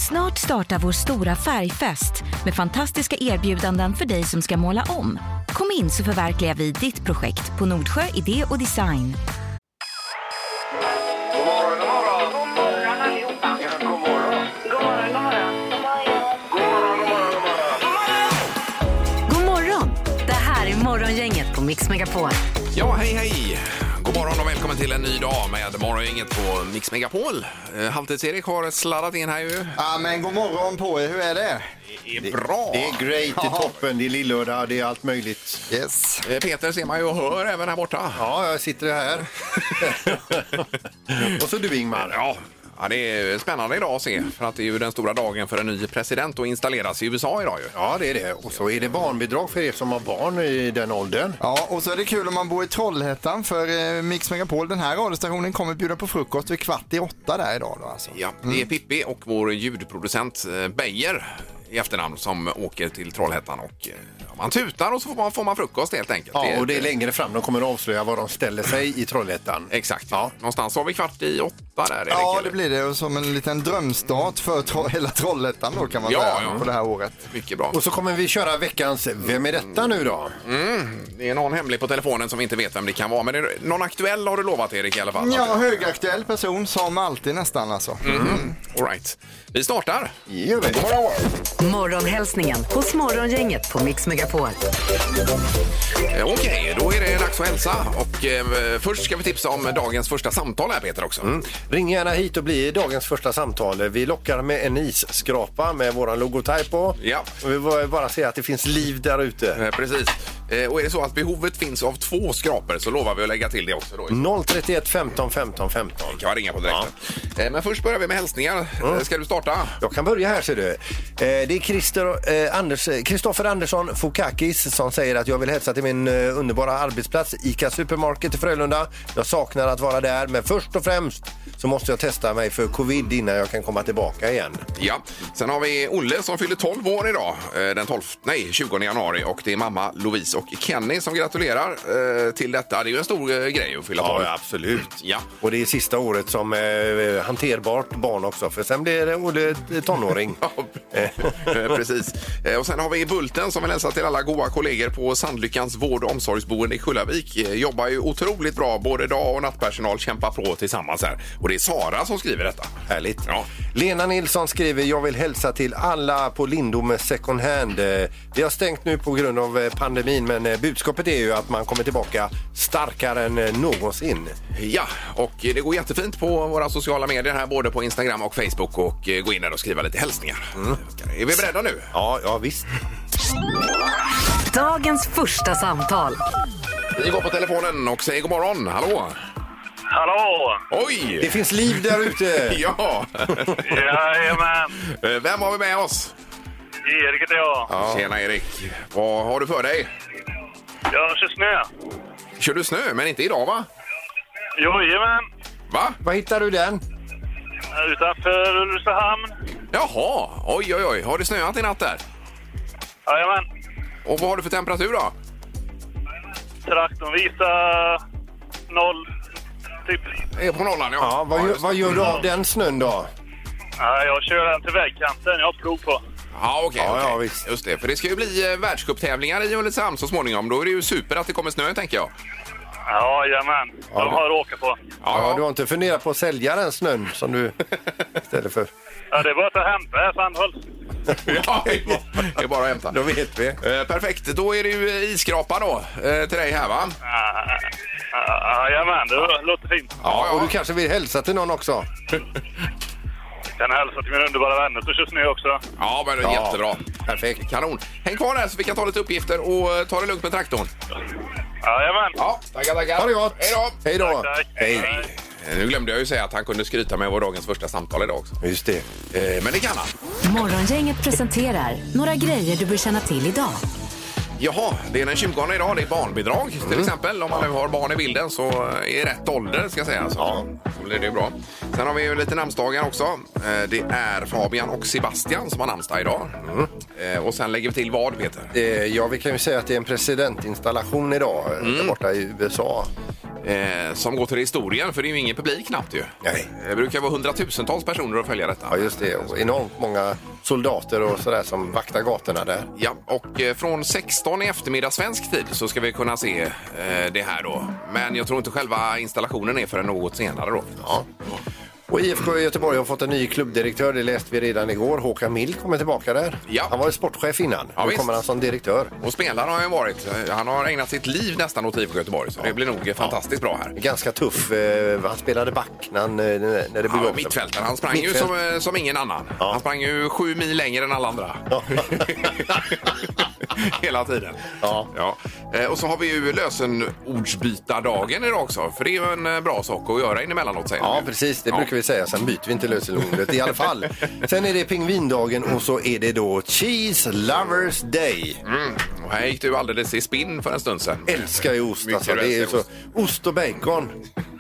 Snart startar vår stora färgfest med fantastiska erbjudanden för dig som ska måla om. Kom in så förverkligar vi ditt projekt på Nordsjö Idé och Design. God morgon! Det här är Morgongänget på Mix Megapol. Ja, hej! God morgon och välkommen till en ny dag med Morgongänget på Mix Megapol. Halvtids-Erik har sladdat in här ju. Ja, men god morgon på er. Hur är det? Det är bra. Det är great, det är toppen, det är lillördag, det är allt möjligt. Yes. Peter ser man ju och hör även här borta. Ja, jag sitter här. Och så du, Ingmar. Ja, det är spännande idag att se, för att det är ju den stora dagen för en ny president och installeras i USA idag ju. Ja, det är det. Och så är det barnbidrag för er som har barn i den åldern. Ja, och så är det kul om man bor i Trollhättan, för Mix Megapol, den här radiostationen kommer bjuda på frukost vid 7:45 där idag då alltså. Ja, det är Pippi och vår ljudproducent Beijer i efternamn som åker till Trollhättan och man tutar och så får man frukost helt enkelt. Ja, och det är längre fram de kommer att avslöja var de ställer sig i Trollhättan. Exakt, ja. Någonstans har vi 7:45 där. Ja, det blir det, och som en liten drömstart för hela Trollhättan då kan man säga på det här året. Mycket bra. Och så kommer vi köra veckans Vem är detta nu då? Det är någon hemlig på telefonen som vi inte vet vem det kan vara, men det är någon aktuell har du lovat, Erik, i alla fall. Ja, högaktuell person som alltid nästan alltså. All right. Vi startar. Gör vi. Morgonhälsningen hos Morgongänget på Mix Megapol. Okej, då är det dags att hälsa. Och först ska vi tipsa om dagens första samtal här, Peter, också. Ring gärna hit och bli dagens första samtal. Vi lockar med en isskrapa med våran logotyp på. Ja. Och vi vill bara säga att det finns liv där ute. Precis. Och är det så att behovet finns av 2 skrapor så lovar vi att lägga till det också då. 031 15 15 15. Kan jag ringa på direkt. Ja. Men först börjar vi med hälsningar. Ska du starta? Jag kan börja här, ser du. Det är Kristoffer Andersson Fokakis som säger att jag vill hälsa till min underbara arbetsplats ICA Supermarket i Frölunda. Jag saknar att vara där, men först och främst så måste jag testa mig för covid innan jag kan komma tillbaka igen. Ja, sen har vi Olle som fyller 12 år idag, den 20 januari, och det är mamma Louise och Kenny som gratulerar till detta. Det är ju en stor grej att fylla 12. Ja, absolut. Ja. Och det är sista året som hanterbart barn också, för sen blir det Olle tonåring. Precis. Och sen har vi Bulten som vill hälsa till alla goda kollegor på Sandlyckans vård- och omsorgsboende i Kullavik. Jobbar ju otroligt bra, både dag- och nattpersonal kämpar på tillsammans här. Och det är Sara som skriver detta. Härligt. Ja. Lena Nilsson skriver, jag vill hälsa till alla på Lindome second hand. Vi har stängt nu på grund av pandemin, men budskapet är ju att man kommer tillbaka starkare än någonsin. Ja, och det går jättefint på våra sociala medier här, både på Instagram och Facebook, och gå in där och skriva lite hälsningar. Är vi beredda nu? Ja, visst. Dagens första samtal. Vi går på telefonen och säger god morgon. Hallå! Hallå! Oj! Det finns liv där ute. Ja! Jajamän! Vem har vi med oss? Erik heter jag. Ja. Tjena Erik. Vad har du för dig? Jag kör snö. Kör du snö, men inte idag va? Jajamän! Va? Var hittar du den? Utanför Ulricehamn. Jaha, oj. Har det snöat i natt där? Jajamän. Och vad har du för temperatur då? Traktorn visar 0 typ. Är på nollan, ja. Ja, vad gör du av den snön då? Ja, jag kör den till vägkanten. Jag har plog på. Ja, okej. Ja, visst. Just det, för det ska ju bli världscuptävlingar i Ulricehamn så småningom. Då är det ju super att det kommer snö, tänker jag. Jajamän. De har att åka på. Ja, du har inte funderat på att sälja den snön som du ställer för? Ja, det är bara att hämta här, Sandhult. Ja, det är bara att hämta. Då vet vi. Perfekt, då är det ju isskrapa då till dig här, va? Jajamän, det låter fint. Ja, och du kanske vill hälsa till någon också? Kan hälsa till mina underbara vänner så kör snö också. Ja, men Ja. jättebra. Perfekt. Kanon. Häng kvar där så vi kan ta lite uppgifter och ta det lugnt med traktorn. Jajamän. Ja, tackar. Ha det gott. Hej då. Hej då. Tack. Hej. Nu glömde jag ju säga att han kunde skryta med vår dagens första samtal idag också. Just det. Men det kan han. Morgongänget presenterar några grejer du bör känna till idag. Jaha, det är den 20 idag, det är barnbidrag till exempel. Om man nu har barn i bilden så är rätt ålder, ska jag säga. Ja, så blir det bra. Sen har vi ju lite namnsdagar också. Det är Fabian och Sebastian som har namnsdag idag. Och sen lägger vi till vad, Peter? Ja, vi kan ju säga att det är en presidentinstallation idag där borta i USA. som går till historien, för det är ju ingen publik knappt ju. Nej. Det brukar vara hundratusentals personer att följa detta. Ja, just det. Och enormt många soldater och sådär som vaktar gatorna där. Ja, och från 16 i eftermiddag svensk tid så ska vi kunna se det här då. Men jag tror inte själva installationen är förrän något senare då. Ja. Och IFK Göteborg har fått en ny klubbdirektör, det läste vi redan igår. Håkan Mild kommer tillbaka där. Ja. Han var ju sportchef innan, Ja, nu visst. kommer han som direktör. Och spelaren har ju varit, han har ägnat sitt liv nästan åt IFK Göteborg, så det blir nog fantastiskt bra här. Ganska tuff, han spelade back när det blev Ja, mittfältare. Han sprang ju som ingen annan. Ja. Han sprang ju 7 mil längre än alla andra. Ja. Hela tiden. Ja. Ja. Och så har vi ju lösenordsbytardagen idag också. För det är ju en bra sak att göra inemellanåt, säger Ja, man ju. precis. Det brukar vi säga. Sen byter vi inte lösenordet i alla fall. Sen är det pingvindagen och så är det då Cheese Lovers Day. Och här gick du alldeles i spinn för en stund sedan. Älskar ju ost. Mycket Alltså. Det är älskar så, ost och bacon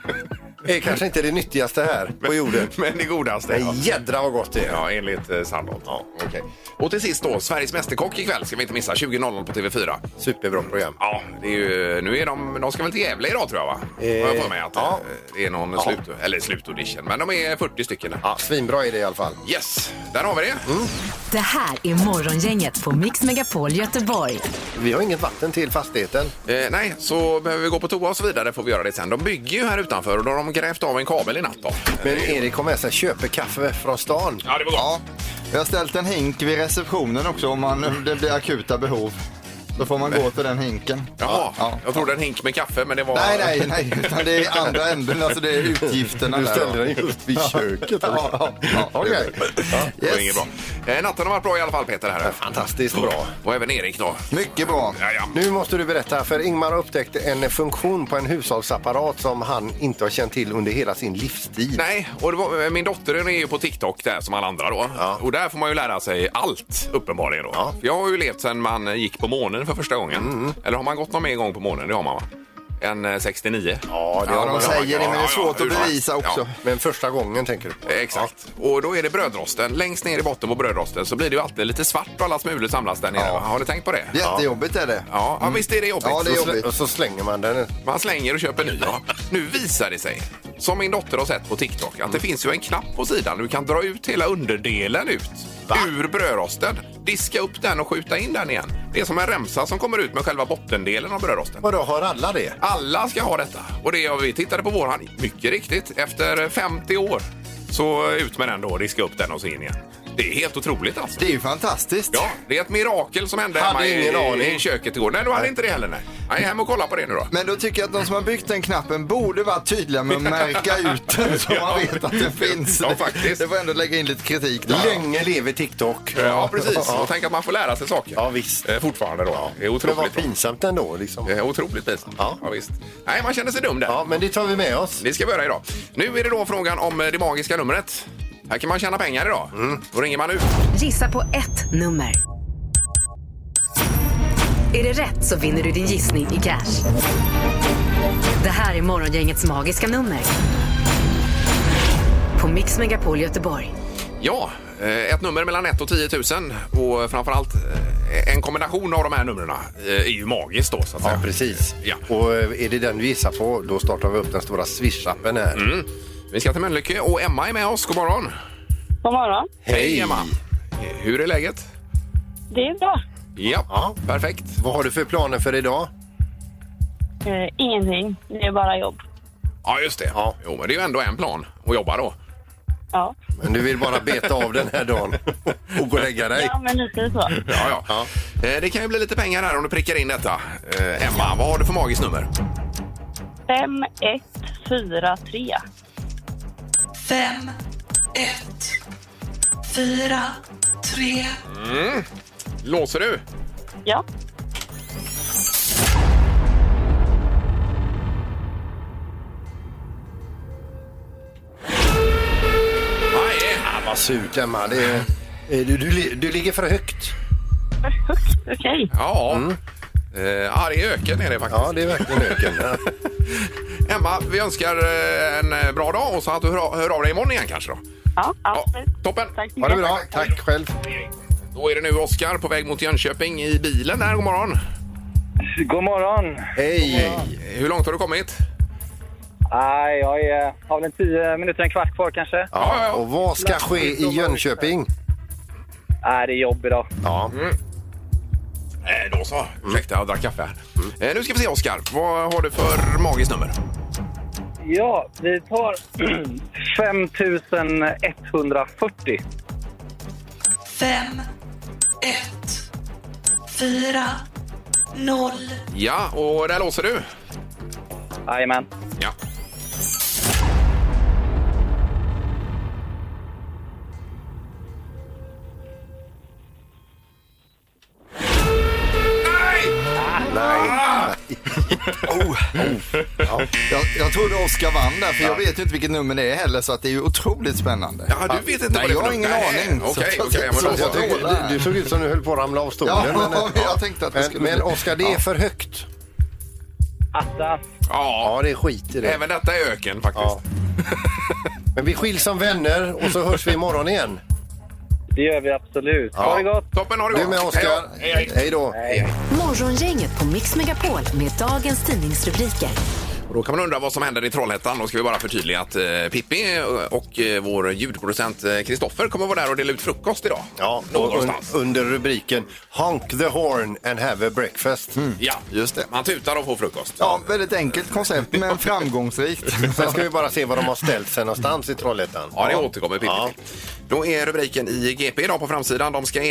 är kanske inte det nyttigaste här på jorden. Men det godaste. Men jädra vad gott det är. Ja, enligt Sandholt. Ja, okej. Och till sist då, Sveriges Mästerkock ikväll ska vi inte missa, 20.00 på TV4. Superbra program. Ja, det är ju, nu är de ska väl till Gävle idag, tror jag, va? Har jag för mig att ja. det är någon slutaudition. Men de är 40 stycken. Ja, svinbra är det i alla fall. Yes, där har vi det. Det här är Morgongänget på Mix Megapol Göteborg. Vi har inget vatten till fastigheten. Nej, så behöver vi gå på toa och så vidare, får vi göra det sen. De bygger ju här utanför och då har de grävt av en kabel i natt då. Men Erik kom med sig köpekaffe från stan. Ja, det var gott. Ja, vi har ställt en hink vid receptionen också om det blir akuta behov. Då får man gå till den hinken. Jaha, Ja. jag trodde en hink med kaffe, men det var... Nej, utan det är andra änden, alltså det är utgifterna Du där. ställde den just vid köket. Ja, Okej. Det var inget bra. Natten har varit bra i alla fall, Peter. Här. Fantastiskt bra. Och även Erik då. Mycket bra. Ja. Nu måste du berätta, för Ingmar har upptäckt en funktion på en hushållsapparat som han inte har känt till under hela sin livstid. Nej, och det var, min dotter är ju på TikTok där som alla andra då. Ja. Och där får man ju lära sig allt, uppenbarligen då. Ja. För jag har ju levt sedan man gick på månen för första gången. Eller har man gått någon mer gång på månen? Det har man, va? En 69. Ja, det Ja, har de man. säger det, men det är svårt att hur som helst. bevisa också. Ja. Men första gången tänker du på? Exakt. Och då är det brödrosten. Längst ner i botten på brödrosten så blir det ju alltid lite svart och alla smulor samlas där nere. Ja. Har du tänkt på det? Jättejobbigt är det. Ja, visst är det jobbigt. Ja, det är Och jobbigt. så slänger man den. Man slänger och köper ny. Ja. Nu visar det sig, som min dotter har sett på TikTok, att det finns ju en knapp på sidan. Du kan dra ut hela underdelen ut ur brödrosten, diska upp den och skjuta in den igen. Det är som en remsa som kommer ut med själva bottendelen av brödrosten. Vadå, har alla det? Alla ska ha detta. Och det vi tittade på vår hand, mycket riktigt, efter 50 år så ut med den då och diska upp den och så in igen. Det är helt otroligt alltså. Det är ju fantastiskt. Ja, det är ett mirakel som hände Hade hemma ingen aning. i köket igår. Nej, du hade inte det heller. Nej, hem och kolla på det nu då. Men då tycker jag att de som har byggt den knappen borde vara tydliga med att märka ut den så man vet att den finns. Ja, faktiskt. Det får ändå lägga in lite kritik där. Länge lever TikTok. Ja, precis. Och tänk att man får lära sig saker. Ja, visst. Fortfarande då. Det är Men vad otroligt. pinsamt ändå liksom. Det är otroligt pinsamt. Ja. Ja, visst. Nej, man känner sig dum där. Ja, men det tar vi med oss. Det ska vi göra idag. Nu är det då frågan om det magiska numret. Här kan man tjäna pengar idag. Då ringer man ut. Gissa på ett nummer. Är det rätt så vinner du din gissning i cash. Det här är Morgongängets magiska nummer. På Mix Megapol Göteborg. Ja, ett nummer mellan 1 och 10 000. Och framförallt en kombination av de här numren är ju magiskt då, så att säga. Ja, precis. Ja. Och är det den vi gissar på, då startar vi upp den stora Swish-appen här. Vi ska till Mölnlycke och Emma är med oss. God morgon. God morgon. Hej Emma. Hur är läget? Det är bra. Ja, perfekt. Vad har du för planer för idag? Ingenting. Det är bara jobb. Ja, just det. Ja. Jo, men det är ju ändå en plan att jobba då. Ja. Men du vill bara beta av den här dagen och gå och lägga dig. Ja, men lite så. Ja. Det kan ju bli lite pengar här om du prickar in detta. Emma, vad har du för magiskt nummer? 5143. 5, 1, 4, 3. Låser du? Ja. Nej. Vad surt, Emma. Du ligger för högt. Okej. Ja. Ja, det är öken är det faktiskt. Ja, det är verkligen öken. Emma, vi önskar en bra dag och så att du hör av dig imorgon igen kanske då. Ja, absolut. Toppen. Tack så Ha det mycket. bra. Tack själv. Då är det nu Oskar på väg mot Jönköping i bilen där. God morgon. God morgon. Hej. Hur långt har du kommit? Nej, jag har väl 10 minuter, en kvart kvar kanske. Ja. Och vad ska ske i Jönköping? Nej, det är jobb idag. Ja. Då så. Ursäkta, jag drack kaffe här. Nu ska vi se, Oskar. Vad har du för magiskt nummer? Ja, vi tar 5140. 5, 1, 4, 0. Ja, och där låser du. Jajamän. Ja. Jag trodde Oskar vann där, för jag vet ju inte vilket nummer det är heller, så att det är ju otroligt spännande. Ja, du vet inte vad det är jag har för ingen nummer. aning. Okej, Så- men då så. Du såg ut som du höll på att ramla av stolen. Ja, jag tänkte att det skulle men bli- Oskar, det är för högt. Attas. Ja, Ja, det är skit i det. även detta är öken faktiskt. Ja. Men vi skiljs som vänner och så hörs vi imorgon igen. Det gör vi absolut. Ha det gott. Toppen, har det Du gott. med, Oskar. Hej då. Morgongänget på Mix Megapol med dagens tidningsrubriker. Och då kan man undra vad som händer i Trollhättan. Då ska vi bara förtydliga att Pippi och vår ljudproducent Kristoffer kommer vara där och dela ut frukost idag. Ja, Någonstans. under rubriken Honk the horn and have a breakfast. Ja, Just det. man tutar och får frukost. Ja, väldigt enkelt koncept, men framgångsrikt. Sen ska vi bara se var de har ställt sig någonstans i Trollhättan. Ja, det återkommer Pippi Ja. till. Då är rubriken i GP idag på framsidan. De ska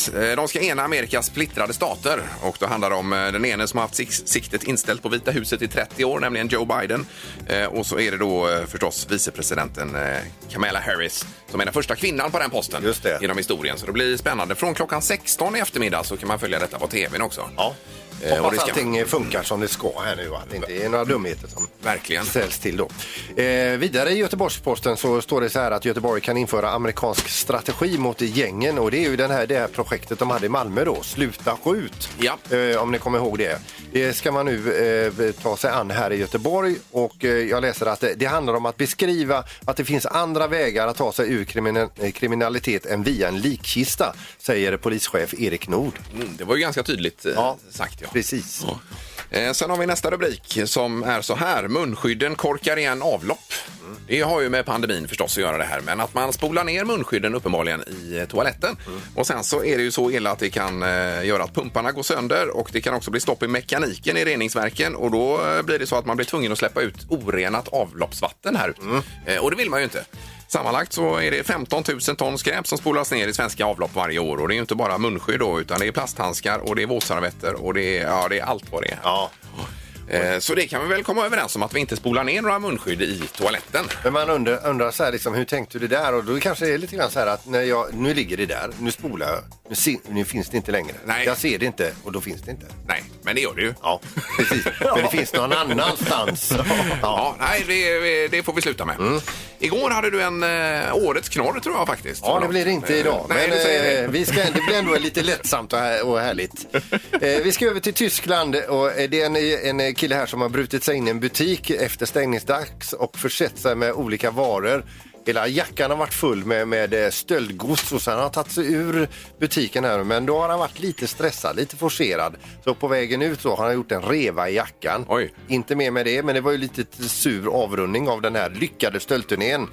ena Amerikas splittrade stater. Och då handlar det om den ene som har haft siktet inställt på Vita huset i 30 år, nämligen Joe Biden. Och så är det då förstås vicepresidenten Kamala Harris som är den första kvinnan på den posten. Just det. Genom historien. Så det blir spännande. Från klockan 16 i eftermiddag så kan man följa detta på tvn också. Ja. Och det Hoppas ska allting funkar som det ska här nu. Att det inte är några dumheter som Verkligen. ställs till då. Vidare i Göteborgs-Posten så står det så här att Göteborg kan införa amerikansk strategi mot gängen. Och det är ju det här projektet de hade i Malmö då. Sluta skjut. Ja. Om ni kommer ihåg det. Det ska man nu ta sig an här i Göteborg. Och jag läser att det handlar om att beskriva att det finns andra vägar att ta sig ur kriminalitet än via en likkista, säger polischef Erik Nord. Det var ju ganska tydligt sagt. Ja. Precis. Sen har vi nästa rubrik som är så här. Munskydden korkar igen avlopp. Det har ju med pandemin förstås att göra det här. Men att man spolar ner munskydden uppenbarligen i toaletten. Och sen så är det ju så illa att det kan göra att pumparna går sönder. Och det kan också bli stopp i mekaniken i reningsverken. Och då blir det så att man blir tvungen att släppa ut orenat avloppsvatten här ute. Och det vill man ju inte. Sammanlagt så är det 15 000 ton skräp som spolas ner i svenska avlopp varje år. Och det är ju inte bara munskydd då, utan det är plasthandskar och det är våtservetter och det är allt vad det är. Ja. Så det kan vi väl komma överens om att vi inte spolar ner några munskydd i toaletten. Men man undrar så här, liksom, hur tänkte du det där? Och då kanske det är lite grann så här att nu ligger det där, nu spolar jag, nu finns det inte längre. Nej. Jag ser det inte och då finns det inte. Nej, men det gör det ju. Ja, precis. Men det finns någon annanstans. Ja, nej, det får vi sluta med. Igår hade du en årets knorr tror jag faktiskt. Ja, det blir det inte idag. Nej, Men du säger det. det blir ändå lite lättsamt och härligt. Vi ska över till Tyskland och det är en kille här som har brutit sig in i en butik efter stängningsdags och försett sig med olika varor. Hela jackan har varit full med stöldgods och sen har han tagit sig ur butiken här. Men då har han varit lite stressad, lite forcerad. Så på vägen ut så har han gjort en reva i jackan. Oj. Inte mer med det, men det var ju lite sur avrundning av den här lyckade stöldturnén.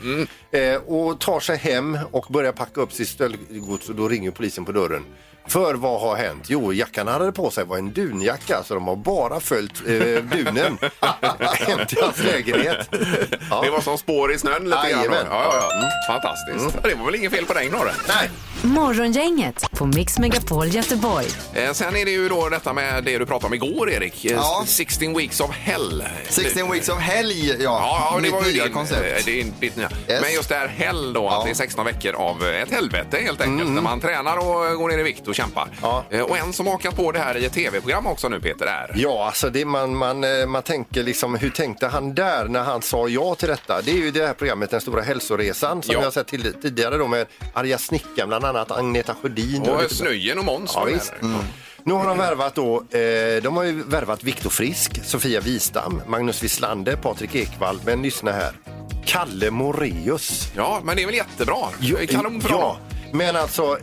Och tar sig hem och börjar packa upp sitt stöldgods och då ringer polisen på dörren. För vad har hänt? Jo, jackan han hade på sig var en dunjacka, så de har bara följt dunen hem till hans lägenhet. Ja. Det var som spår i snön lite grann. Jajamän. Ja. Fantastiskt. Det var väl ingen fel på den knorren? Nej. Morgongänget på Mix Megapol Göteborg. Sen är det ju då detta med det du pratade om igår, Erik. Ja. 16 weeks of hell. 16 weeks of helg, Ja, det mitt var ju nya din, koncept. det är ditt nya. Yes. Men just det här hell då, att det är 16 veckor av ett helvete helt enkelt. När man tränar och går ner i vikt och kämpar. Ja. Och en som har hakat på det här i ett tv-program också nu, Peter, är... Ja, alltså det, man tänker liksom, hur tänkte han där när han sa ja till detta? Det är ju det här programmet Den stora hälsoresan som Ja. vi har sett tidigare då med Arja Snickan, bland annat Agneta Sjödin. Och Snöjen och Måns. Ja, var visst. med där. Nu har de värvat då, de har ju värvat Viktor Frisk, Sofia Wistam, Magnus Wislander, Patrik Ekwall, men lyssna här. Kalle Moraeus. Ja, men det är väl jättebra. Kanon för ja, honom. men alltså,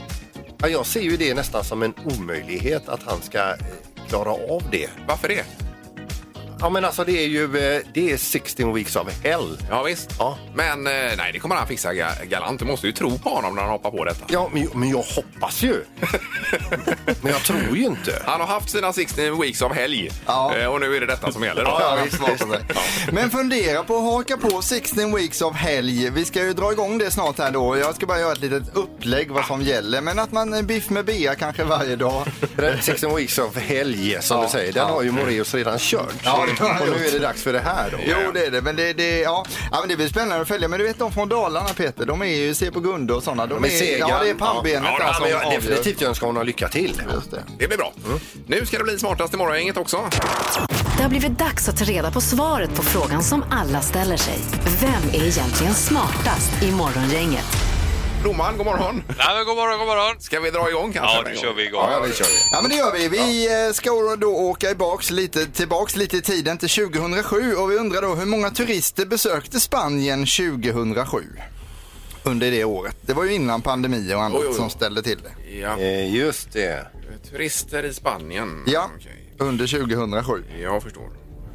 jag ser ju det nästan som en omöjlighet att han ska klara av det. Varför det? Ja, men alltså det är 16 weeks of hell. Ja, visst. Ja. Men nej, det kommer han fixa galant. Du måste ju tro på honom när han hoppar på detta. Ja, men jag hoppas ju. Men jag tror ju inte. Han har haft sina 16 weeks av helg. Ja. Och nu är det detta som gäller. Då. Ja, visst. Men fundera på att haka på 16 weeks of helg. Vi ska ju dra igång det snart här då. Jag ska bara göra ett litet upplägg vad som gäller. Men att man biff med bea kanske varje dag. 16 weeks of helg som du säger. Den har ju Moraeus redan kört. Ja, och nu är det dags för det här då. Jo, det är det. Men men det blir spännande att följa. Men du vet de från Dalarna, Peter, de är ju se på Gunde och sådana. De är sega. Ja, det är pannbenet Ja, som men jag avgör. definitivt önskar honom lycka till. Just det. Det blir bra. Nu ska det bli smartast i morgongänget också. Det har blivit dags att ta reda på svaret på frågan som alla ställer sig. Vem är egentligen smartast i morgongänget? Domaren, god morgon. Nej, men god morgon. Ska vi dra igång kanske? Ja, nu kör vi igång. Ja, det kör vi. Ja, men det gör vi. Vi ska då åka tillbaks lite i tiden till 2007 och vi undrar då hur många turister besökte Spanien 2007 under det året. Det var ju innan pandemi och annat som ställde till det. Ja. Just det. Turister i Spanien. Ja, Okej. under 2007. Jag förstår.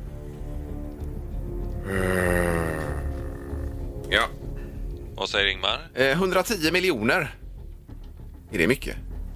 Ja. Vad säger Ingmar? 110 miljoner. Är det mycket?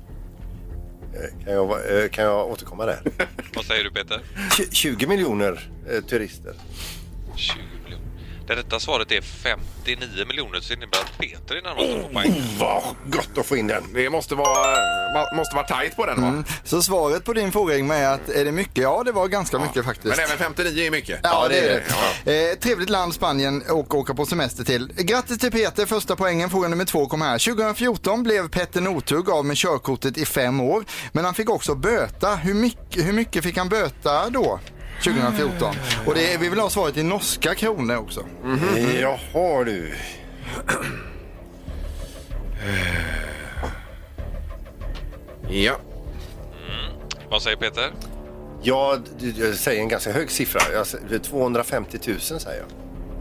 Kan jag återkomma där? Vad säger du, Peter? 20 miljoner turister. 20 miljoner. Det rätta svaret är 59 miljoner, så innebär att Peter är närmast på poäng. Vad gott att få in den. Det måste vara tajt på den, va? Så svaret på din fråga Ingmar är att är det mycket? Ja, det var ganska mycket faktiskt. Men även 59 är mycket. Ja, det är det. Trevligt land Spanien och åka på semester till. Grattis till Peter, första poängen. Fråga nummer 2 kom här. 2014 blev Petter Northug av med körkortet i 5 år. Men han fick också böta. Hur mycket fick han böta då? 2014. Och vi vill ha svaret i norska kronor också. Jaha du. Ja. Vad säger Peter? Jag säger en ganska hög siffra. 250 000 säger jag.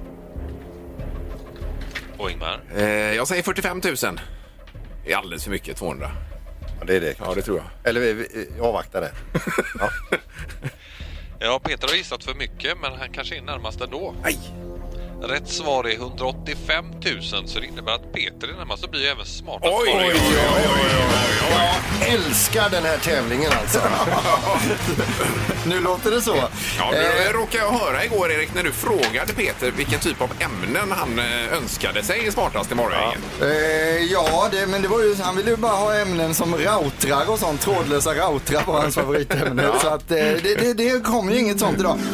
Och Ingmar? Jag säger 45 000. Det är alldeles för mycket, 200. Ja, det är det. Ja, det tror jag. Eller vi avvaktar det. Ja. Ja, Peter har gissat för mycket, men han kanske är närmast ändå. Nej. Rätt svar är 185 000, så det innebär att Peter är närmast och blir även smartast. Oj. Jag älskar den här tävlingen alltså. Nu låter det så. Ja, det råkade jag höra igår, Erik, när du frågade Peter vilken typ av ämnen han önskade sig i smartast i morgongänget. Men det var ju, han ville ju bara ha ämnen som routrar och sånt. Trådlösa routrar var hans favoritämne. Så att det kom ju inget sånt idag.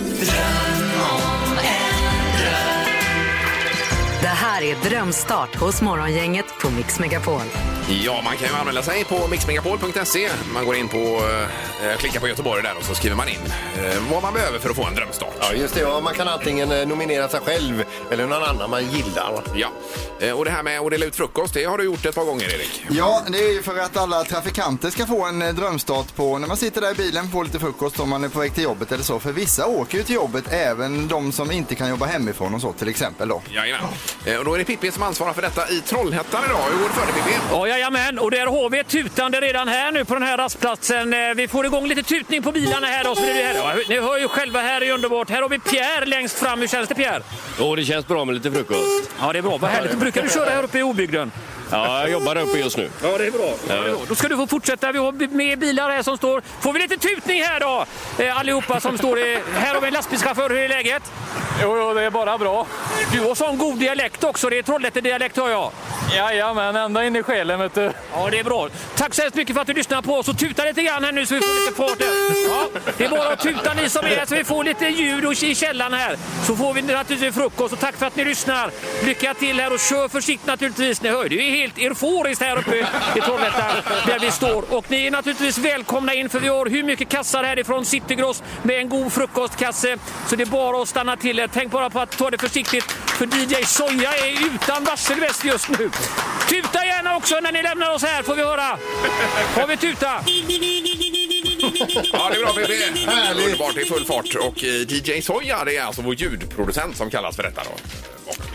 Det här är Drömstart hos morgongänget på Mix Megapol. Ja, man kan ju anmäla sig på mixmegapol.se. Man går in på, klickar på Göteborg där och så skriver man in vad man behöver för att få en drömstart. Ja, just det. Och man kan antingen nominera sig själv eller någon annan man gillar. Ja, och det här med att dela ut frukost, det har du gjort ett par gånger, Erik. Ja, det är ju för att alla trafikanter ska få en drömstart på när man sitter där i bilen på lite frukost om man är på väg till jobbet eller så. För vissa åker ju till jobbet, även de som inte kan jobba hemifrån och så till exempel då. Jajamän. Och då är det Pippi som ansvarar för detta i Trollhättan idag. Hur går det för dig, Pippi? Ja, jajamän. Och där har vi ett tutande redan här nu på den här rastplatsen. Vi får igång lite tutning på bilarna här då. Så blir det här. Ja, ni hör ju själva, här är underbart. Här har vi Pierre längst fram. Hur känns det, Pierre? Jo, det känns bra med lite frukost. Ja, det är bra. Vad härligt. Brukar du köra här uppe i obygden? Ja, jag jobbar uppe just nu. Ja, det är bra. Ja. Då ska du få fortsätta. Vi har med bilar här som står. Får vi lite tutning här då? Allihopa som står här har vi en lastbilschaufför. Hur är läget? Jo, det är bara bra. Du har sån god dialekt också. Det är Trollhätte-dialekt, hör jag. Jajamän, ända in i själen, vet du. Ja, det är bra. Tack så hemskt mycket för att du lyssnar på oss. Och tuta lite grann här nu så vi får lite fart här. Ja, det är bara att tuta ni som är här så vi får lite ljud och i källan här. Så får vi naturligtvis frukost. Och tack för att ni lyssnar. Lycka till här och kör försiktigt naturligtvis. Ni hör, det är helt euforiskt här uppe i Trollhättan där vi står. Och ni är naturligtvis välkomna in, för vi har hur mycket kassar härifrån Citygross med en god frukostkasse. Så det är bara att stanna till. Tänk bara på att ta det försiktigt, för DJ Soja är utan varselväst just nu. Tuta gärna också när ni lämnar oss här, får vi höra. Har vi tuta? Ja, det är bra, Pippi. Underbart, i full fart. Och DJ Soja, det är alltså vår ljudproducent som kallas för detta då.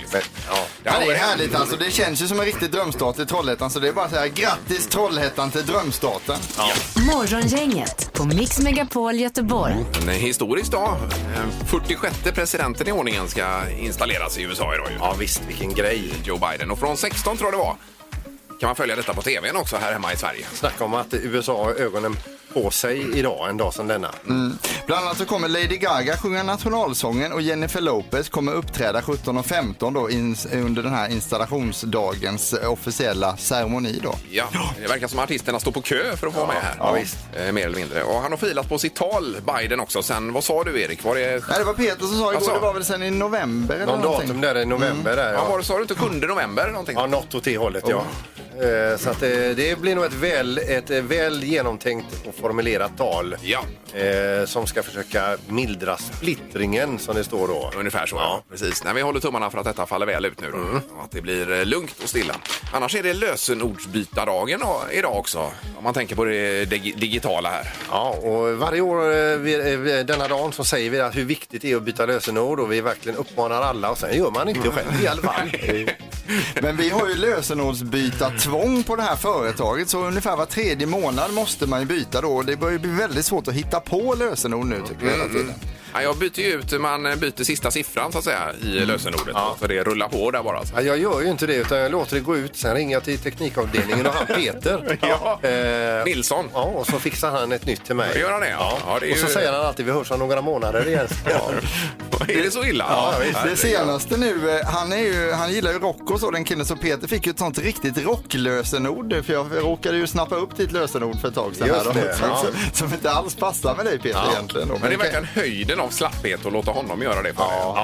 faktiskt. Men, det är härligt alltså. Det känns ju som en riktig drömstart i Trollhättan. Så det är bara att säga grattis Trollhättan till drömstarten. Ja. Morgongänget på Mix Megapol Göteborg. En historisk dag. 46:e presidenten i ordningen ska installeras i USA idag. Ja visst, vilken grej. Joe Biden. Och från 16 tror jag det var. Kan man följa detta på tvn också här hemma i Sverige. Snacka om att USA har ögonen på sig idag, en dag som denna. Bland annat så kommer Lady Gaga sjunga nationalsången och Jennifer Lopez kommer uppträda 17:15 då under den här installationsdagens officiella ceremoni då. Ja, det verkar som att artisterna står på kö för att få vara med här. Ja, visst. Mer eller mindre. Och han har filat på sitt tal, Biden också. Sen, vad sa du Erik? Var det... Nej, det var Peter som sa igår, det var väl sen i november eller någon någonting. datum där i november där, ja. Sa du inte 7 november någonting? Ja, något åt det hållet, ja. Så att det blir nog ett väl genomtänkt och formulerat tal som ska försöka mildra splittringen som det står då. Ungefär så, ja. Precis. När vi håller tummarna för att detta faller väl ut nu då. Och att det blir lugnt och stilla. Annars är det lösenordsbytardagen idag också. Om man tänker på det digitala här. Ja, och varje år denna dagen så säger vi att hur viktigt det är att byta lösenord och vi verkligen uppmanar alla och sen gör man inte själv i alla fall. Men vi har ju lösenordsbyta tvång på det här företaget så ungefär var 3:e månad måste man ju byta då. Det börjar bli väldigt svårt att hitta på lösenord nu tycker jag hela tiden. Ja, jag byter ju ut, man byter sista siffran så att säga i lösenordet. Så det rullar på där bara. Ja, jag gör ju inte det utan jag låter det gå ut. Sen ringer jag till teknikavdelningen och han Peter. Nilsson. Ja, och så fixar han ett nytt till mig. Det gör han det, ja. Det är och så säger han alltid vi hörs om några månader igen. Är det så illa? Ja, det senaste nu, han gillar ju rock och så, den killen, så Peter fick ju ett sånt riktigt rocklösenord för jag råkade ju snappa upp ditt lösenord för ett tag sedan här som inte alls passar med dig Peter egentligen. Men det är verkligen höjden av slapphet att låta honom göra det för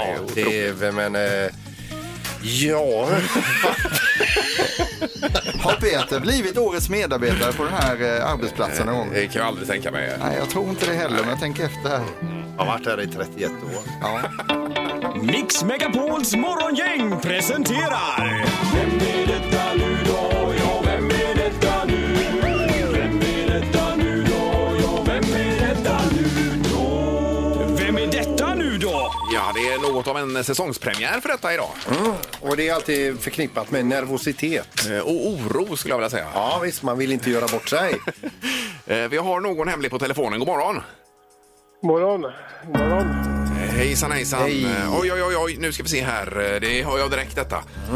Har Peter blivit årets medarbetare på den här arbetsplatsen någon gång? Det kan jag aldrig tänka mig. Nej, jag tror inte det heller, men jag tänker efter här. Jag har varit här i 31 år. Ja. Mix Megapols morgongäng presenterar... Vem är detta nu då? Ja, vem är detta nu? Vem är detta nu då? Ja, vem är detta nu då? Vem är detta nu då? Ja, det är något av en säsongspremiär för detta idag. Och det är alltid förknippat med nervositet. Och oro skulle jag vilja säga. Ja, visst, man vill inte göra bort sig. Vi har någon hemlig på telefonen. God morgon. Morgon. Hejsan. Hej. Oj, nu ska vi se här. Det har jag direkt detta.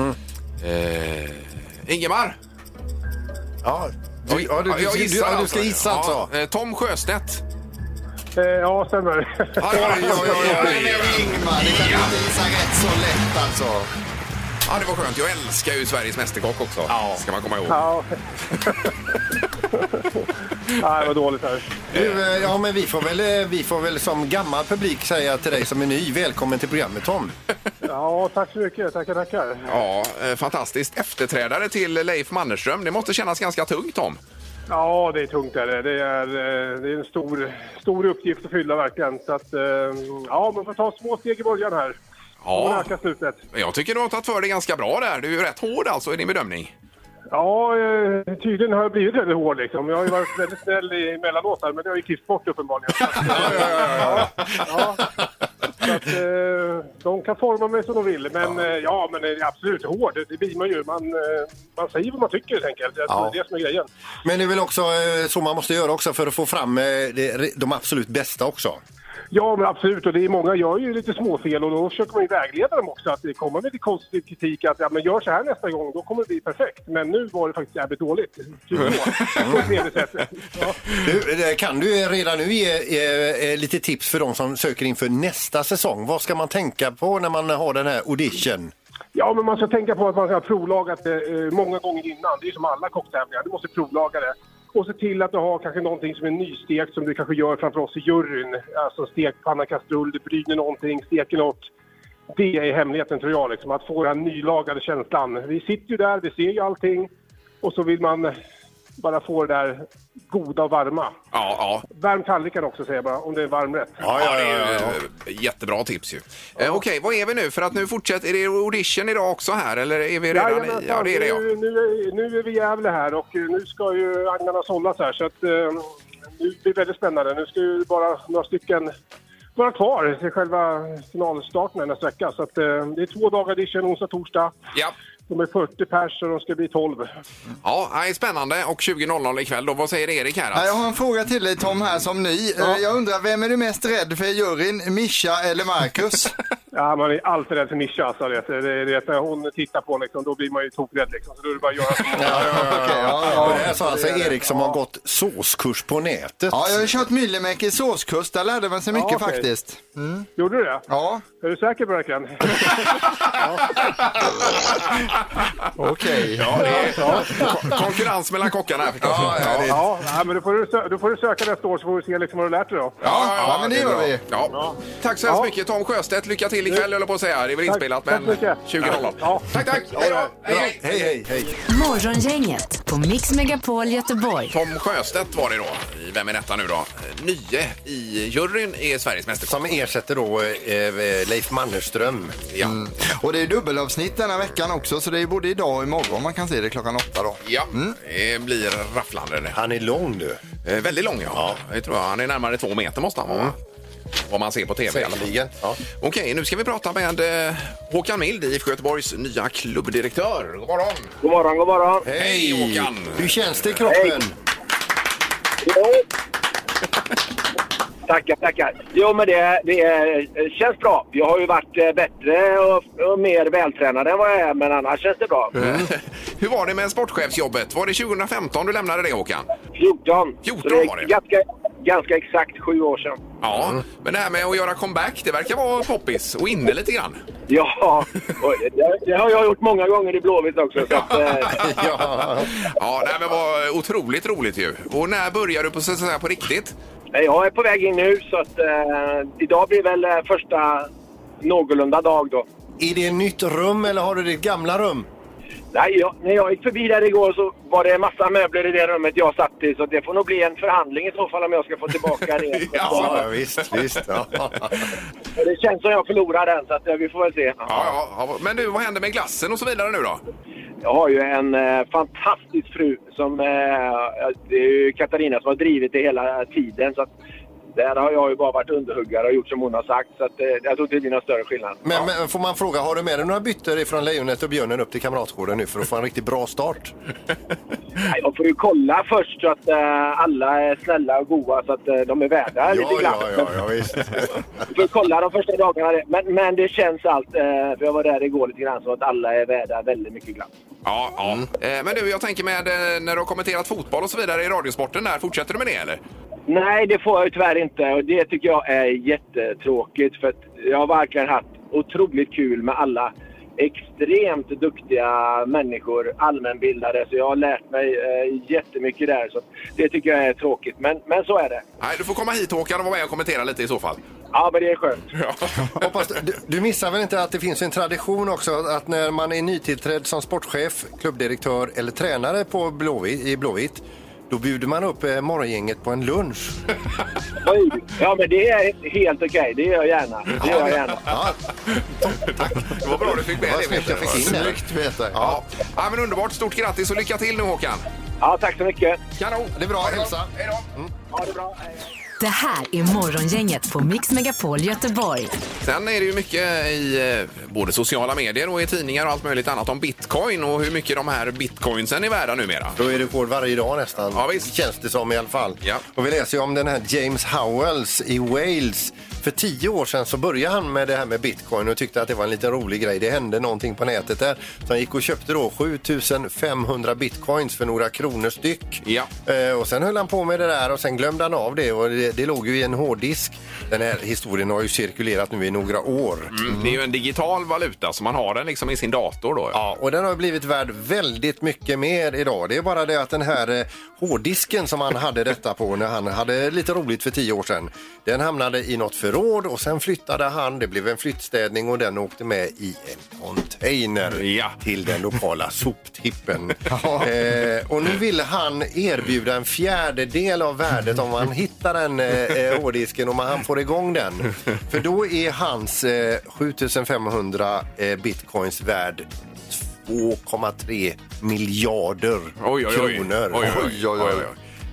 Ingemar. Ja, du ska gissa alltså. Tom Sjöstedt. Ja, stämmer. Ingmar, det kan du inte gissa rätt så lätt alltså. Ja, det var skönt. Jag älskar ju Sveriges mästerkock också. Ja. Ska man komma ihåg. Ja. Nej, det var dåligt här. Ja, men vi får väl som gammal publik säga till dig som är ny, välkommen till programmet Tom. Ja, tack så mycket. Tackar. Ja, fantastiskt. Efterträdare till Leif Mannerström. Det måste kännas ganska tungt, Tom. Ja, det är tungt där. Det är en stor uppgift att fylla verkligen. Så att, ja, man får ta små steg i början här. Ja, slutet. Jag tycker du har tagit för dig ganska bra där. Du är ju rätt hård alltså i din bedömning. Ja, tydligen har jag blivit väldigt hård liksom. Jag har ju varit väldigt snäll emellanåt här, men det har ju klippt bort uppenbarligen. Ja. Så att, de kan forma mig som de vill, men men det är absolut hård. Det blir man ju. Man säger vad man tycker helt enkelt. Det är det som är grejen. Men det är väl också så man måste göra också för att få fram de absolut bästa också. Ja, men absolut. Och det är många gör ju lite småfel och då försöker man ju vägleda dem också. Att det kommer med lite konstruktiv kritik att men gör så här nästa gång, då kommer det bli perfekt. Men nu var det faktiskt jävligt dåligt. På ett medel sätt. Ja. Kan du redan nu ge lite tips för de som söker inför nästa säsong? Vad ska man tänka på när man har den här audition? Ja, men man ska tänka på att man ska ha provlagat det många gånger innan. Det är som alla kocktävlingar. Du måste provlaga det. Och se till att du har kanske någonting som är nystekt som du kanske gör framför oss i juryn. Alltså stekpanna, kastrull, du bryner någonting, steker något. Det är hemligheten tror jag, liksom, att få den nylagade känslan. Vi sitter ju där, vi ser ju allting. Och så vill man bara få det där goda och varma. Ja. Värm tallriken också säger jag bara, om det är varmrätt. Ja, det är jättebra tips ju. Okej, vad är vi nu? För att nu fortsätter, är det audition idag också här? Eller är vi redan i? Ja, det är det, ja. Nu är vi jävla här och nu ska ju agnarna sållas här. Så att nu blir det väldigt spännande. Nu ska ju bara några stycken vara kvar till själva finalstarten nästa vecka. Så att, det är 2 dagar edition, onsdag, torsdag. Ja. De är 40 pers och de ska bli 12. Ja, det är spännande. Och 20.00 ikväll då. Vad säger Erik här? Jag har en fråga till dig Tom här som ny. Jag undrar, vem är du mest rädd för i juryn? Mischa eller Marcus? Ja, man är alltid rädd för Mischa. Alltså, det när hon tittar på liksom, då blir man ju tokrädd. Liksom, så då är det bara att göra så. Det är alltså Erik som har gått såskurs på nätet. Ja, jag har kört Myllymäki såskurs. Där lärde man sig mycket faktiskt. Gjorde du det? Ja. Är du säker på det verkligen? Okej. Ja, det är konkurrens mellan kockarna här förstås. Men då får du söka nästa år så får vi se liksom vad du lärt dig då. Ja, men det gör vi. Ja. Tack så hemskt mycket Tom Sjöstedt. Lycka till ikväll, eller på att säga. Det är väl inspelat, men 20.00. Ja. Tack. Hej då. Hej. Morgongänget på Mix Megapol Göteborg. Tom Sjöstedt var det då. I Vem är detta nu då? Nye i juryn är Sveriges mästerskap. Som ersätter då Leif Mannerström. Ja. Och det är dubbelavsnitt denna veckan också, så det är både idag och imorgon. Man kan se det 8:00 då. Ja, det blir rafflande. Han är lång du. Väldigt lång, ja. Jag tror han är närmare 2 meter måste han vara. Vad man ser på tv i alla fall. Ja. Okej, nu ska vi prata med Håkan Mild, IFK Göteborgs nya klubbdirektör. God morgon. God morgon. Hej Håkan. Hur känns det i kroppen? Tackar. Jo, men det känns bra. Jag har ju varit bättre och mer vältränad än vad jag är, men annars känns det bra. Hur var det med sportchefsjobbet? Var det 2015 du lämnade det, Håkan? 14. 14 var det. Ganska exakt 7 år sedan. Ja, men det här med att göra comeback, det verkar vara poppis och inne lite grann. Ja, det har jag gjort många gånger i Blåvitt också. Så att, nej, men var otroligt roligt ju. Och när börjar du på riktigt? Jag är på väg in nu, så att idag blir väl första någorlunda dag då. Är det ett nytt rum eller har du ditt gamla rum? Nej, när jag gick förbi där igår så var det en massa möbler i det rummet jag satt i, så det får nog bli en förhandling i så fall om jag ska få tillbaka det. Ja, visst. Ja. Det känns som jag förlorar den, så att vi får väl se. Ja. Men du, vad händer med glassen och så vidare nu då? Jag har ju en fantastisk fru som det är ju Katarina som har drivit det hela tiden, så att där har jag ju bara varit underhuggare och gjort som hon har sagt, så att jag tror inte det blir någon större skillnad. Men får man fråga, har du med dig några bytter från Lejonet och Björnen upp till Kamratgården nu för att få en riktigt bra start? Nej, jag får ju kolla först så att alla är snälla och goda, så att de är värda lite glatt. Ja, visst. Jag får kolla de första dagarna, men det känns allt, för jag var där igår lite grann, så att alla är värda väldigt mycket glatt. Ja. Men du, jag tänker med när du har kommenterat fotboll och så vidare i radiosporten där, fortsätter du med det eller? Nej, det får jag tyvärr inte, och det tycker jag är jättetråkigt, för att jag har verkligen haft otroligt kul med alla extremt duktiga människor, allmänbildade, så jag har lärt mig jättemycket där, så det tycker jag är tråkigt, men så är det. Nej, du får komma hit, Håkan, och vara med och kommentera lite i så fall. Ja, men det är skönt. Hoppas du missar väl inte att det finns en tradition också att när man är nytillträdd som sportchef, klubbdirektör eller tränare på Blåvitt, då bjuder man upp morgongänget på en lunch. Ja, men det är helt okej. Det gör jag gärna. Tack. Det var bra du fick med det. Jag fick in det. Snyggt, ja, men underbart. Stort grattis och lycka till nu, Håkan. Ja, tack så mycket. Kanon. Det är bra, hälsa. Hej då. Ha det bra. Det här är Morgongänget på Mix Megapol Göteborg. Sen är det ju mycket i både sociala medier och i tidningar och allt möjligt annat om bitcoin och hur mycket de här bitcoinsen är värda numera. Då är det rekord varje dag nästan. Ja, visst. Känns det som i alla fall. Ja. Och vi läser ju om den här James Howells i Wales. För 10 år sedan så började han med det här med bitcoin och tyckte att det var en lite rolig grej. Det hände någonting på nätet där. Så han gick och köpte då 7500 bitcoins för några kronor styck. Ja. Och sen höll han på med det där och sen glömde han av det. Och det låg ju i en hårddisk. Den här historien har ju cirkulerat nu i några år. Det är ju en digital valuta så man har den liksom i sin dator då. Ja, och den har blivit värd väldigt mycket mer idag. Det är bara det att den här hårddisken som han hade detta på när han hade lite roligt för 10 år sedan. Den hamnade i något förråd och sen flyttade han. Det blev en flyttstädning och den åkte med i en container till den lokala soptippen. Och nu vill han erbjuda en fjärdedel av värdet om man hittar den hårddisken och han får igång den. För då är hans 7500 bitcoins värd 2,3 miljarder kronor. Oj.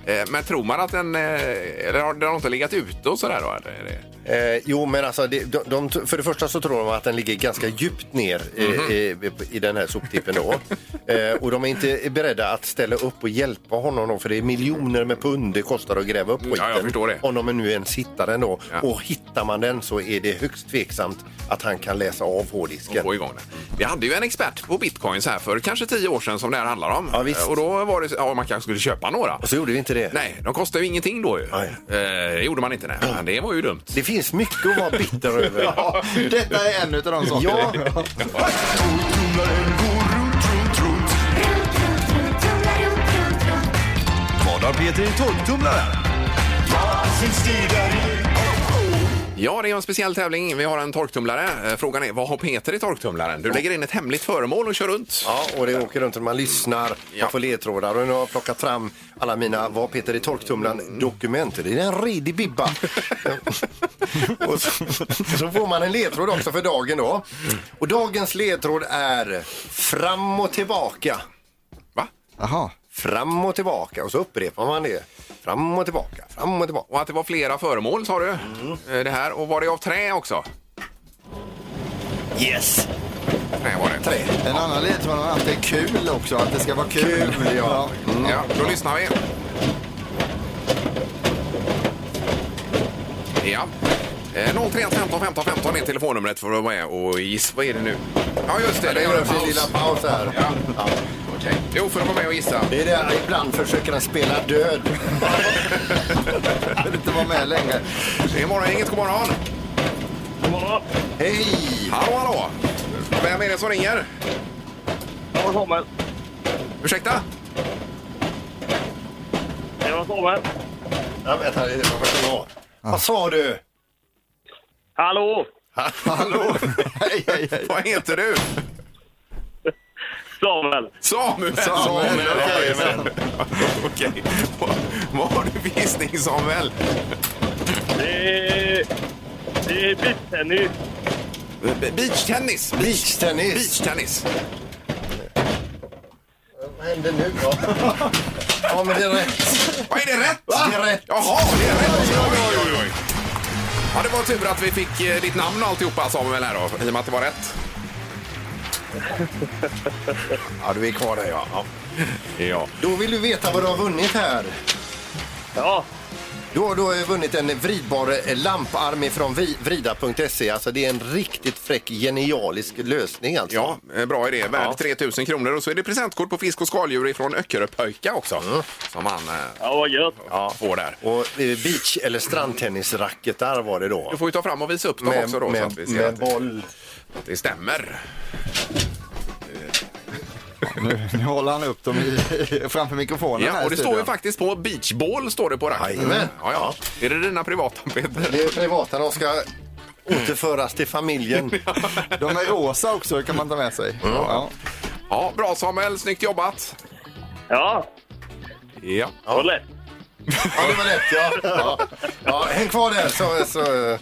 Men tror man att den... Eller har den inte legat ute och sådär då? Jo, men alltså för det första så tror de att den ligger ganska djupt ner i den här soptippen då. Och de är inte beredda att ställa upp och hjälpa honom då, för det är miljoner med pund det kostar att gräva upp skiten. Ja, jag förstår det. Om de nu ens hittar den då. Ja. Och hittar man den så är det högst tveksamt att han kan läsa av hårddisken. Och få igång den. Vi hade ju en expert på bitcoins här för kanske 10 år sedan som det här handlar om. Ja, visst. Och då var det man kanske skulle köpa några. Och så gjorde vi inte det. Nej, de kostade ju ingenting då ju. Gjorde man inte det. Men det var ju dumt. Det finns mycket att vara bitter över. Ja, detta är en av de sakerna. Ja. Vad har Peter i torktumlaren? Ja, det är en speciell tävling. Vi har en torktumlare. Frågan är, vad har Peter i torktumlaren? Du lägger in ett hemligt föremål och kör runt. Ja, och det åker runt och man lyssnar. Man får ledtrådar. Och nu har jag plockat fram alla mina vad Peter i torktumlaren dokument. Det är en redig bibba. Och så får man en ledtråd också för dagen då. Och dagens ledtråd är fram och tillbaka. Va? Jaha. Fram och tillbaka. Och så upprepar man det. Fram och tillbaka, fram och tillbaka. Och att det var flera föremål, sa du? Det här. Och var det av trä också? Yes. Trä var det. Trä. En annan ledtråd är att det är kul också. Att det ska vara kul. Ja. Ja, då lyssnar vi. Ja. 031 15 15 15 är telefonnumret för att vara med och gissa. Vad är det nu? Ja, just det. Det är en lilla paus här. Ja. Okej. Jo, för att vara med och gissa. Det är det, ibland försöker han spela död. Jag vill inte vara med längre. Det är morgongänget, god morgon. God morgon. Hej! Hallå, hallå. Vem är det som ringer? Det var Samuel. Ursäkta? Det var Samuel. Ja, vänta, det var bra. Vad sa du? Hallå! Hallå. Hej, hej, hej. Vad heter du? Samuel. Samuel. Okej. Vad har du för gissning, Samuel? Det är beachtennis. Beachtennis. Beachtennis. Vad händer nu då? Ja, men det är rätt. Vad är det rätt? Det är rätt. Jaha, det är rätt. Oj. Ja, det var tur att vi fick ditt namn och alltihopa, Samuel, här då, i och med att det var rätt. Ja, du är kvar där, ja. Ja. Då vill du veta vad du har vunnit här. Ja. Du har vunnit en vridbar lamparm från vrida.se. Alltså det är en riktigt fräck, genialisk lösning alltså. Ja, bra idé. Värd 3 000 kronor. Och så är det presentkort på fisk och skaldjur från Öckeröpöjka också. Som man vad gött. får där. Och beach- eller strandtennisracketar var det då. Du får ju ta fram och visa upp dem också då. Så att vi ser med att boll. det stämmer. Nu håller han upp dem framför mikrofonen. Ja, och det står ju faktiskt på beachball, står det på racketen. Ja. Är det dina privata, Peter? Det är privata, de ska återföras till familjen. De är rosa också, kan man ta med sig. Ja, bra Samuel, snyggt jobbat. Ja. Ja. Det var lätt. Ja, det var lätt, ja. Häng kvar där så.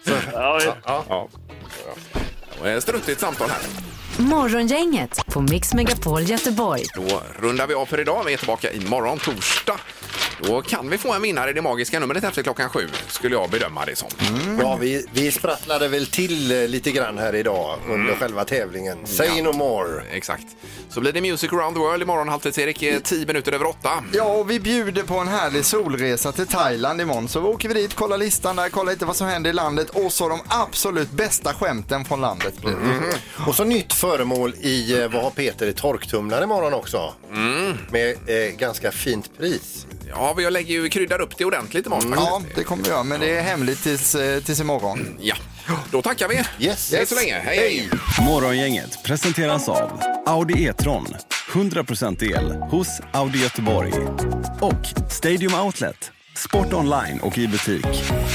Ja. Struttigt samtal här. Morgongänget på Mix Megapol Göteborg. Då rundar vi av för idag. Vi är tillbaka imorgon torsdag. Då kan vi få en vinnare i det magiska numret efter klockan 7, skulle jag bedöma det som. Ja, vi sprattlade väl till lite grann här idag under själva tävlingen. Say no more. Exakt. Så blir det Music Around the World imorgon, halvtids-Erik, 10 minuter över 8. Ja, och vi bjuder på en härlig solresa till Thailand imorgon. Så vi åker vi dit, kollar listan där, kollar lite vad som händer i landet och så de absolut bästa skämten från landet. Och så nytt föremål i vad har Peter i torktumlaren imorgon också. Med ganska fint pris. Ja, vi lägger ju kryddar upp det ordentligt imorgon. Ja, det kommer vi göra, men det är hemligt tills imorgon. Ja, då tackar vi. Yes. Hej så länge. Hej. Morgongänget presenteras av Audi E-tron. 100% el hos Audi Göteborg. Och Stadium Outlet. Sport online och i butik.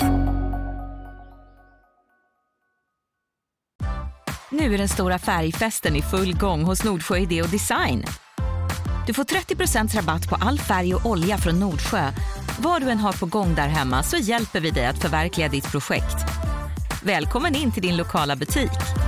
Nu är den stora färgfesten i full gång hos Nordsjö Idé och Design. Du får 30% rabatt på all färg och olja från Nordsjö. Vad du än har på gång där hemma så hjälper vi dig att förverkliga ditt projekt. Välkommen in till din lokala butik.